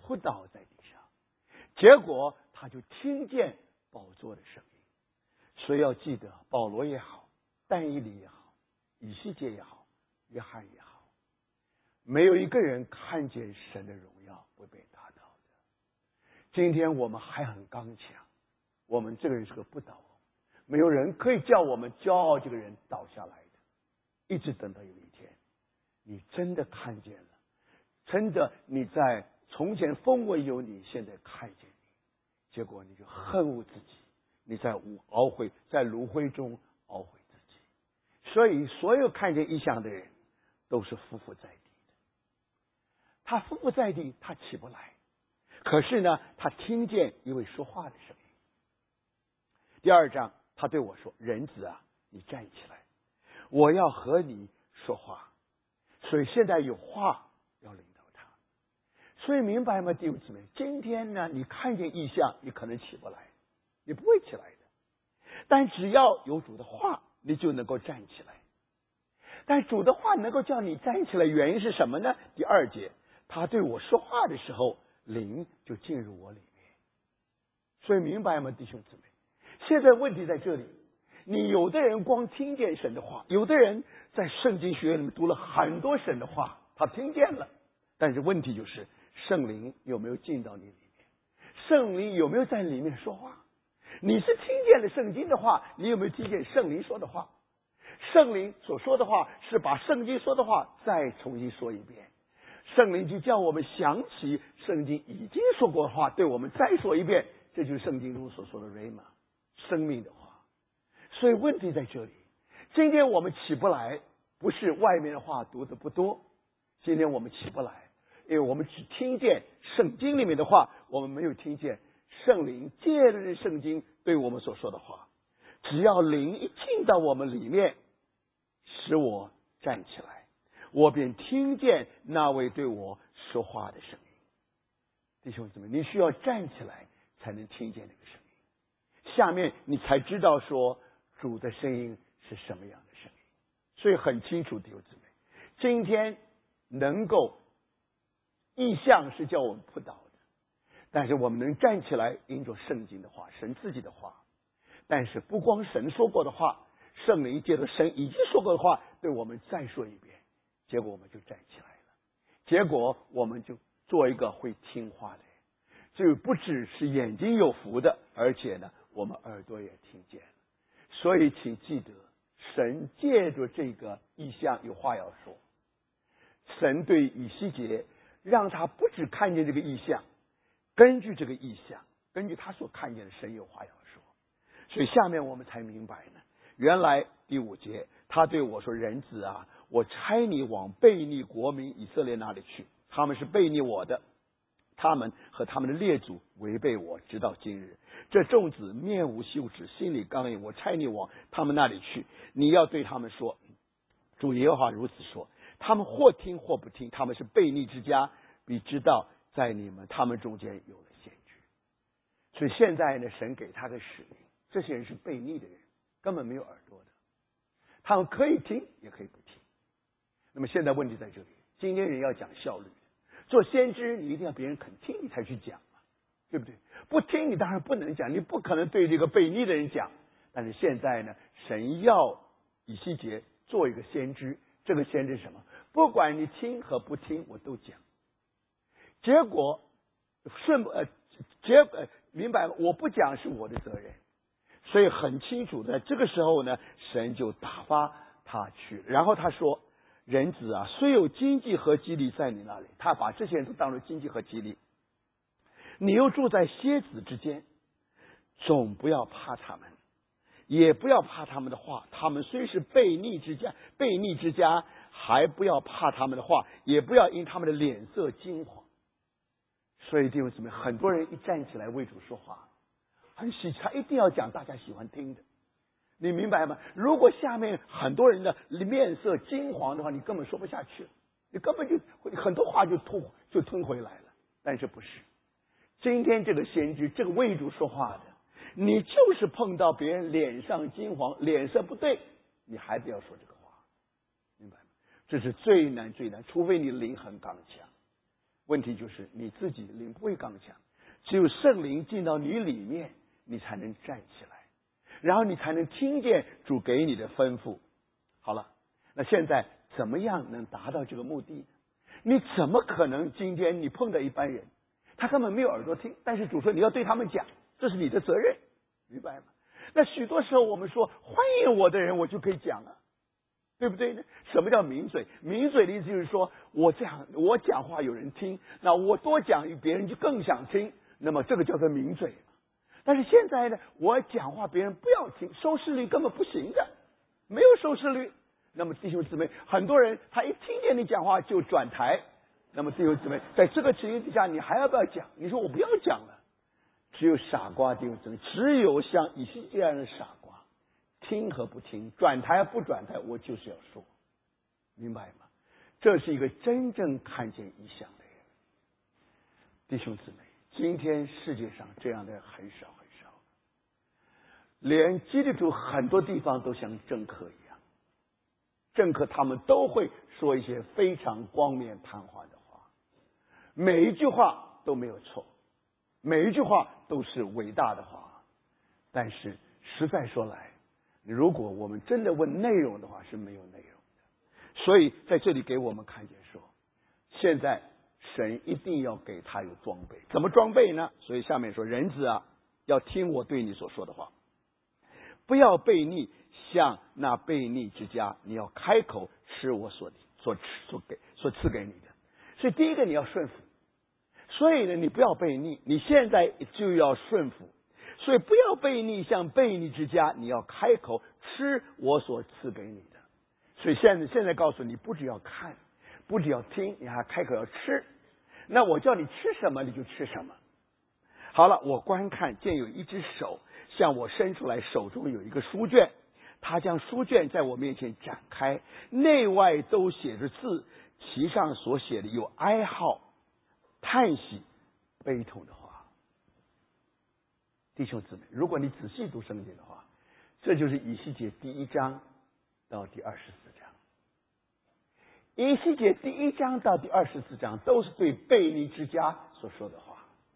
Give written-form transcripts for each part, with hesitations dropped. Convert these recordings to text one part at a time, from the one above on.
扑倒在地上。结果他就听见宝座的声音。所以要记得，保罗也好，但以理也好，以西结也好，约翰也好，没有一个人看见神的荣耀不被打倒的。今天我们还很刚强，我们这个人是个不倒翁，没有人可以叫我们骄傲这个人倒下来的。一直等到有一天你真的看见了，真的你在从前风闻有你，现在看见你，结果你就恨恶自己，你在炉灰中懊悔自己。所以所有看见异象的人都是匍匐在地的。他匍匐在地，他起不来，可是呢他听见一位说话的声音。第2章他对我说，人子啊，你站起来，我要和你说话。所以现在有话要领导他。所以明白吗，弟兄姊妹？今天呢你看见异象，你可能起不来，你不会起来的，但只要有主的话，你就能够站起来。但主的话能够叫你站起来，原因是什么呢？第2节，他对我说话的时候，灵就进入我里面。所以明白吗，弟兄姊妹？现在问题在这里，你有的人光听见神的话，有的人在圣经学院里面读了很多神的话，他听见了，但是问题就是圣灵有没有进到你里面？圣灵有没有在里面说话？你是听见了圣经的话，你有没有听见圣灵说的话？圣灵所说的话是把圣经说的话再重新说一遍，圣灵就叫我们想起圣经已经说过的话，对我们再说一遍，这就是圣经中所说的 Rhema， 生命的话。所以问题在这里，今天我们起不来，不是外面的话读的不多，今天我们起不来，因为我们只听见圣经里面的话，我们没有听见圣灵借着圣经对我们所说的话。只要灵一进到我们里面，使我站起来，我便听见那位对我说话的声音。弟兄姊妹，你需要站起来才能听见那个声音，下面你才知道说主的声音是什么样的声音。所以很清楚，弟兄姊妹，今天能够异象是叫我们扑倒的，但是我们能站起来，因着圣经的话，神自己的话。但是不光神说过的话，圣灵借着神已经说过的话对我们再说一遍，结果我们就站起来了，结果我们就做一个会听话的人。就不只是眼睛有福的，而且呢我们耳朵也听见了。所以请记得，神借着这个异象有话要说。神对以西结让他不只看见这个异象，根据这个异象，根据他所看见的，神有话要说。所以下面我们才明白呢，原来第5节他对我说，人子啊，我差你往悖逆国民以色列那里去，他们是悖逆我的，他们和他们的列祖违背我，直到今日。这众子面无羞耻，心里刚硬，我差你往他们那里去，你要对他们说，主耶和华如此说，他们或听或不听，他们是悖逆之家，必知道在他们中间有了先知。所以现在呢，神给他的使命，这些人是悖逆的人，根本没有耳朵的，他们可以听也可以不听。那么现在问题在这里，今天人要讲效率，做先知你一定要别人肯听你才去讲嘛，对不对？不听你当然不能讲，你不可能对这个悖逆的人讲。但是现在呢，神要以西结做一个先知，这个先知是什么？不管你听和不听我都讲。结果明白了，我不讲是我的责任。所以很清楚的，这个时候呢，神就打发他去。然后他说，人子啊，虽有荆棘和蒺藜在你那里，他把这些人都当作荆棘和蒺藜，你又住在蝎子之间，总不要怕他们，也不要怕他们的话。他们虽是悖逆之家，还不要怕他们的话，也不要因他们的脸色惊慌。所以弟兄姊妹，很多人一站起来为主说话，很喜他一定要讲大家喜欢听的，你明白吗？如果下面很多人的面色惊惶的话，你根本说不下去了，你根本就很多话就吞回来了。但是不是，今天这个先知，这个为主说话的，你就是碰到别人脸上惊惶，脸色不对，你还得要说这个话，明白吗？这是最难，除非你灵很刚强。 问题就是你自己灵不会刚强，只有圣灵进到你里面，你才能站起来，然后你才能听见主给你的吩咐。好了，那现在怎么样能达到这个目的呢？你怎么可能今天你碰到一般人，他根本没有耳朵听，但是主说你要对他们讲，这是你的责任，明白吗？那许多时候我们说欢迎我的人，我就可以讲了，对不对呢？什么叫抿嘴？抿嘴的意思就是说我讲话有人听，那我多讲别人就更想听，那么这个叫做抿嘴。但是现在呢，我讲话别人不要听，收视率根本不行的，没有收视率。那么弟兄姊妹，很多人他一听见你讲话就转台。那么弟兄姊妹，在这个情形之下，你还要不要讲？你说我不要讲了。只有傻瓜弟兄姊妹，只有像以西结这样的傻瓜，听和不听，转台不转台，我就是要说，明白吗？这是一个真正看见异象的人。弟兄姊妹，今天世界上这样的人很少很少，连基督徒很多地方都像政客一样，政客他们都会说一些非常冠冕堂皇的话，每一句话都没有错，每一句话都是伟大的话，但是实在说来，如果我们真的问内容的话，是没有内容的。所以在这里给我们看见说，现在神一定要给他有装备，怎么装备呢？所以下面说，人子啊，要听我对你所说的话，不要悖逆，像那悖逆之家，你要开口吃我所赐给你的。所以第一个你要顺服，所以呢，你不要悖逆，你现在就要顺服。所以不要悖逆，像悖逆之家，你要开口吃我所赐给你的。所以现在告诉你，不只要看，不只要听，你还开口要吃。那我叫你吃什么，你就吃什么。好了，我观看见有一只手向我伸出来，手中有一个书卷，他将书卷在我面前展开，内外都写着字，其上所写的有哀号、叹息、悲痛的话。弟兄姊妹，如果你仔细读圣经的话，这就是以西结第1章到第24章。以西结第1章到第24章都是对悖逆之家所说的话。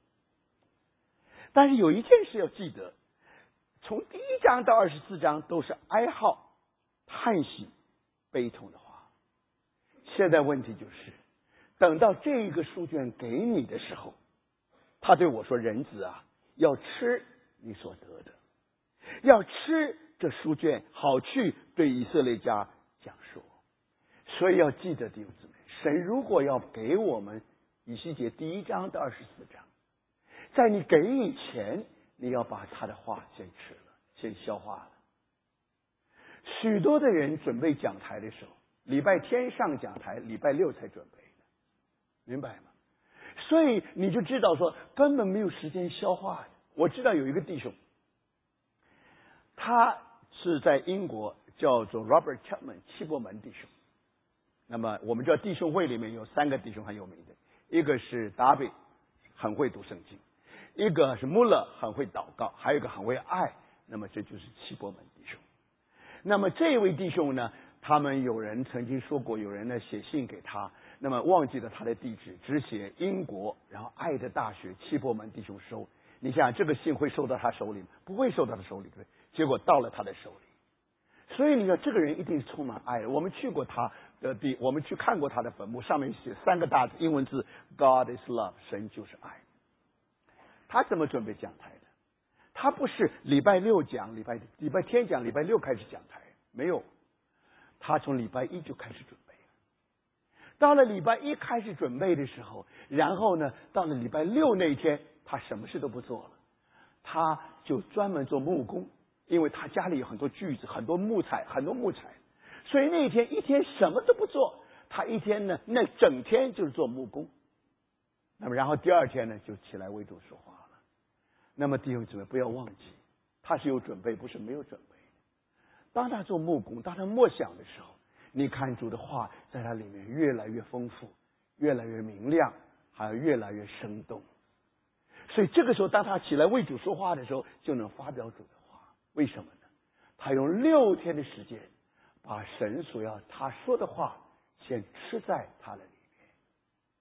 但是有一件事要记得，从第1章到24章都是哀号、叹息、悲痛的话。现在问题就是，等到这个书卷给你的时候，他对我说：“人子啊，要吃你所得的，要吃这书卷，好去对以色列家讲说。”所以要记得弟兄姊妹，神如果要给我们以西结第1章到24章，在你给以前，你要把他的话先吃了，先消化了。许多的人准备讲台的时候，礼拜天上讲台，礼拜6才准备的，明白吗？所以你就知道说根本没有时间消化的。我知道有一个弟兄，他是在英国叫做 Robert Chapman 七伯门弟兄。那么我们知道弟兄会里面有3个弟兄很有名的，一个是达比，很会读圣经；一个是穆勒，很会祷告；还有一个很会爱。那么这就是七伯门弟兄。那么这位弟兄呢，他们有人曾经说过，有人呢写信给他，那么忘记了他的地址，只写英国，然后爱的大学七伯门弟兄收。你想这个信会收到他手里吗？不会收到他手里，对，结果到了他的手里。所以你说这个人一定是充满爱的。我们去过他的我们去看过他的坟墓，上面写3个大字英文字 God is love， 神就是爱。他怎么准备讲台的？他不是礼拜6讲，礼拜天讲，礼拜6开始讲台，没有，他从礼拜1就开始准备了。到了礼拜1开始准备的时候，然后呢，到了礼拜6那一天，他什么事都不做了，他就专门做木工，因为他家里有很多锯子，很多木材，所以那一天什么都不做，他一天呢，那整天就是做木工。那么然后第2天呢，就起来为主说话了。那么弟兄姊妹不要忘记，他是有准备，不是没有准备。当他做木工，当他默想的时候，你看主的话在他里面越来越丰富，越来越明亮，还有越来越生动。所以这个时候当他起来为主说话的时候，就能发表主的话。为什么呢？他用6天的时间把神所要他说的话先吃在他的里面。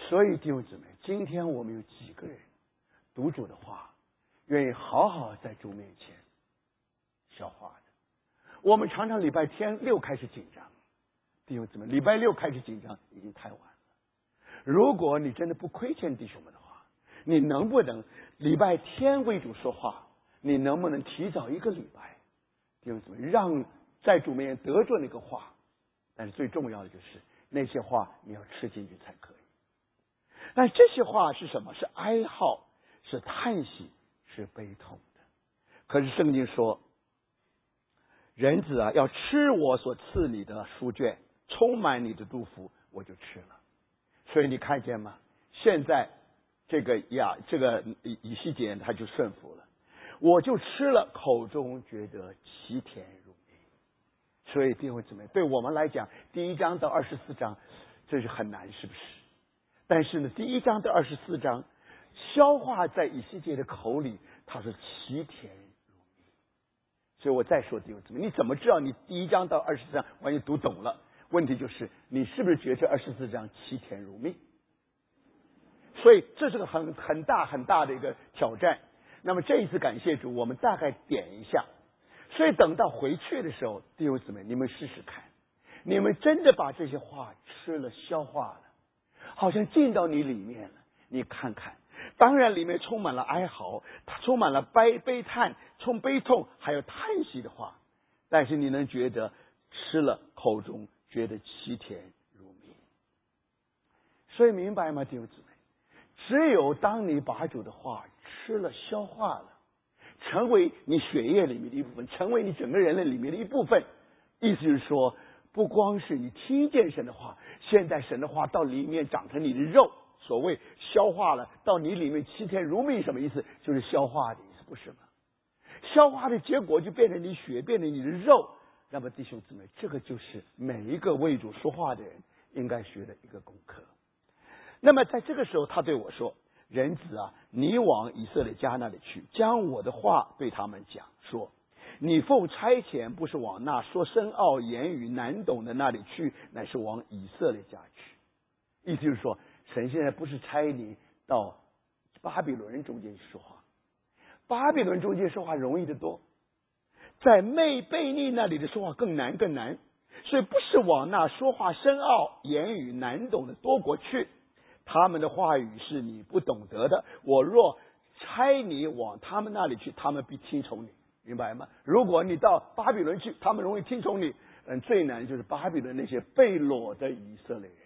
所以弟兄姊妹，今天我们有几个人读主的话，愿意好好在主面前消化的？我们常常礼拜天6开始紧张，弟兄姊妹，礼拜6开始紧张已经太晚了。如果你真的不亏欠弟兄们的话，你能不能礼拜天为主说话？你能不能提早1个礼拜，弟兄姊妹，让在主面前得着那个话？但是最重要的就是那些话你要吃进去才可以。但这些话是什么？是哀号，是叹息，是悲痛的。可是圣经说，人子啊，要吃我所赐你的书卷，充满你的肚腹，我就吃了。所以你看见吗？现在这个以西结他就顺服了，我就吃了，口中觉得其甜如蜜。所以弟兄姊妹，对我们来讲，第1章到24章这是很难，是不是？但是呢，第1章到24章消化在以西结的口里，他说其甜如蜜。所以我再说弟兄姊妹，你怎么知道你第1章到24章完全读懂了？问题就是你是不是觉得24章其甜如蜜？所以这是个很大的一个挑战。那么这一次感谢主，我们大概点一下。所以等到回去的时候，弟兄姊妹，你们试试看，你们真的把这些话吃了消化了，好像进到你里面了。你看看，当然里面充满了哀嚎，它充满了悲叹、悲痛，还有叹息的话，但是你能觉得吃了口中觉得其甜如蜜。所以明白吗，弟兄姊妹？只有当你把主的话吃了消化了，成为你血液里面的一部分，成为你整个人类里面的一部分，意思就是说，不光是你听见神的话，现在神的话到里面长成你的肉，所谓消化了到你里面其甜如蜜，什么意思？就是消化的意思，不是吗？消化的结果就变成你血，变成你的肉。那么弟兄姊妹，这个就是每一个为主说话的人应该学的一个功课。那么在这个时候，他对我说：“人子啊，你往以色列家那里去，将我的话对他们讲，说你奉差遣不是往那说深奥言语难懂的那里去，乃是往以色列家去。”意思就是说，神现在不是差你到巴比伦人中间去说话，巴比伦中间说话容易得多，在悖逆那里的说话更难。所以不是往那说话深奥言语难懂的多国去，他们的话语是你不懂得的，我若差你往他们那里去，他们必听从你，明白吗？如果你到巴比伦去，他们容易听从你，最难就是巴比伦那些被掳的以色列人。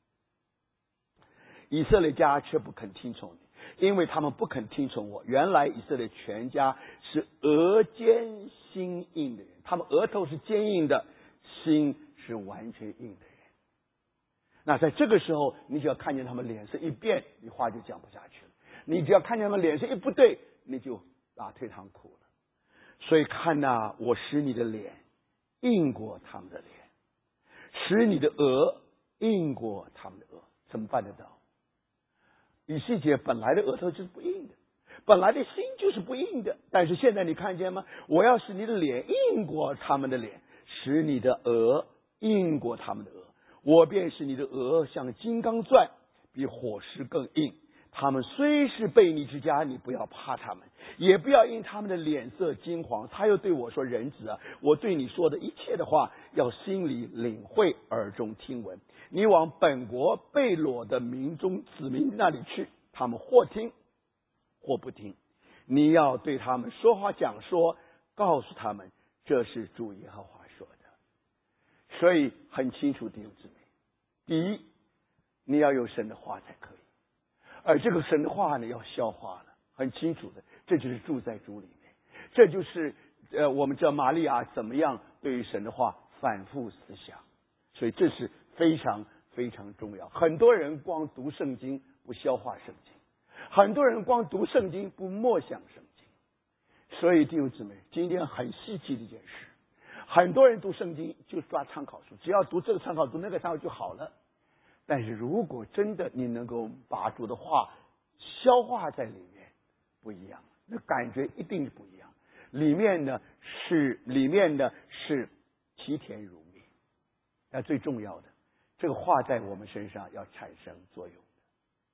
以色列家却不肯听从你，因为他们不肯听从我。原来以色列全家是额间心硬的人，他们额头是坚硬的，心是完全硬的人。那在这个时候，你只要看见他们脸色一变，你话就讲不下去了。你只要看见他们脸色一不对，你就退堂鼓了。所以看呐，我使你的脸硬过他们的脸，使你的额硬过他们的额。怎么办得到？以西结本来的额头就是不硬的，本来的心就是不硬的，但是现在你看见吗？我要使你的脸硬过他们的脸，使你的额硬过他们的额。我便使你的额像金刚钻，比火石更硬。他们虽是悖逆之家，你不要怕他们，也不要因他们的脸色金黄。他又对我说：“人子啊，我对你说的一切的话，要心里领会，耳中听闻。你往本国被掳的民中子民那里去，他们或听或不听。你要对他们说话讲说，告诉他们这是主耶和华说的。”所以很清楚，弟兄姊妹，第一，你要有神的话才可以，而这个神的话呢，要消化了，很清楚的，这就是住在主里面，这就是我们知道玛利亚怎么样对于神的话反复思想，所以这是非常非常重要。很多人光读圣经不消化圣经，很多人光读圣经不默想圣经，所以弟兄姊妹，今天很稀奇的一件事。很多人读圣经就抓参考书，只要读这个参考书那个参考就好了。但是如果真的你能够把主的话消化在里面，不一样，那感觉一定不一样。里面呢是其甜如蜜。那最重要的，这个话在我们身上要产生作用的。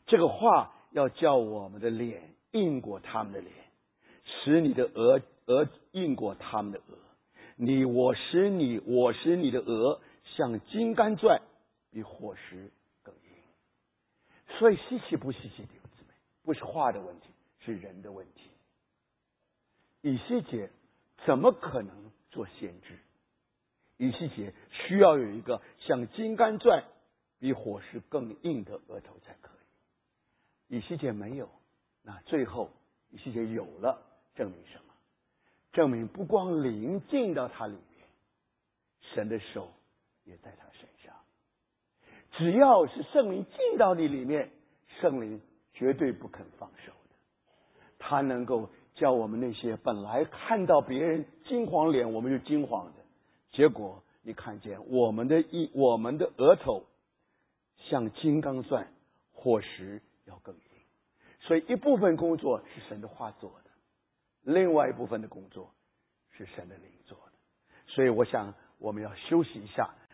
这个话要叫我们的脸硬过他们的脸，使你的额硬过他们的额。我使你的额像金刚钻，比火石更硬。所以稀奇不稀奇，弟兄姊妹，不是话的问题，是人的问题。以西结怎么可能做先知？以西结需要有一个像金刚钻比火石更硬的额头才可以。以西结没有，那最后以西结有了，证明什么？证明不光灵进到他里面，神的手也在他身上。只要是圣灵进到你里面，圣灵绝对不肯放手的。他能够叫我们那些本来看到别人金黄脸我们就金黄的，结果你看见我们的额头像金刚钻，火石要更硬。所以一部分工作是神的话做的，另外一部分的工作是神的灵做的。所以我想我们要休息一下，